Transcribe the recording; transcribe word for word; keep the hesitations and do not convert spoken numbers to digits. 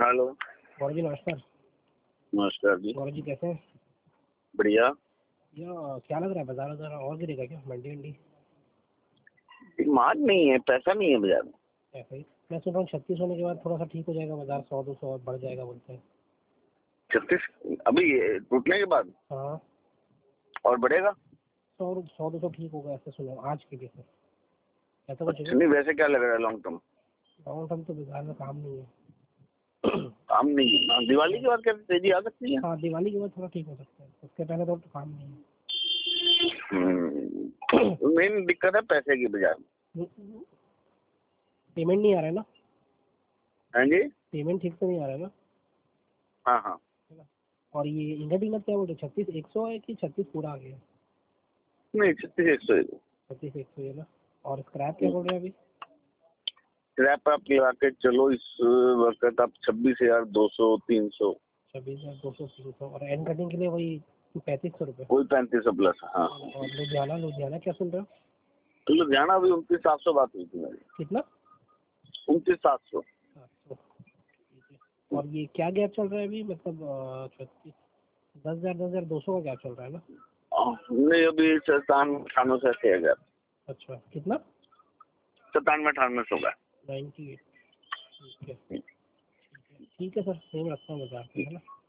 Hello. Gaurav ji नमस्कार। नमस्कार जी। गौरव जी कैसे हैं? बढ़िया। या क्या लग रहा है बाजार वजार और गिरेगा क्या? मंडी वंडी डिमांड नहीं है, पैसा नहीं है बाजार में। ऐसा ही मैं सुन रहा हूँ छत्तीस होने के बाद थोड़ा सा ठीक हो जाएगा बाजार, सौ दो सौ और बढ़ जाएगा बोलते हैं। छत्तीस अभी ये टूटने के बाद हाँ और बढ़ेगा। सौ सौ दो सौ ठीक होगा ऐसे सुना आज के लिए सर। ऐसा कुछ अच्छा, नहीं वैसे क्या लग रहा है लॉन्ग टर्म? लॉन्ग टर्म तो बाजार में काम नहीं है। काम नहीं है ना, दिवाली के बाद क्या तेजी आ सकती है? हाँ दिवाली के बाद थोड़ा ठीक हो सकता है, उसके पहले तो काम नहीं है। मेन दिक्कत है पैसे की बाजार में। पेमेंट नहीं आ रहा है ना? हाँ जी। पेमेंट ठीक से नहीं आ रहा है ना? हाँ हाँ। है ना? और ये इंगट इंगट क्या बोल रहे, छत्तीस एक सौ है कि छत्तीस पूरा आ गया? नहीं छत्तीस एक सौ छत्तीस एक सौ है ना। और स्क्रैप क्या बोल रहे हैं अभी? स्क्रैप आप लगा के चलो इस वक्त आप छब्बीस हजार दो सौ तीन सौ छब्बीस हजार दो सौ तीन सौ और एंड कटिंग के लिए वही पैंतीस सौ रुपये। कोई पैंतीस सौ प्लस। हाँ। और लुधियाना लुधियाना क्या सुन रहे हो? तो लुधियाना अभी उनतीस सात सौ बात हुई थी मेरी। कितना? उनतीस सात सौ। सात सौ ठीक है। और ये क्या गैप चल रहा है अभी, मतलब छत्तीस दस हजार दस हजार दो सौ का गैप चल रहा है ना? नहीं अभी सत्तानवे अठानवे सौ छह हजार। अच्छा कितना? सत्तानवे अठानवे सौ का। नाइन्टी एट ठीक है ठीक है ठीक है सर, सेम रखता हूँ बाजार पे, है ना।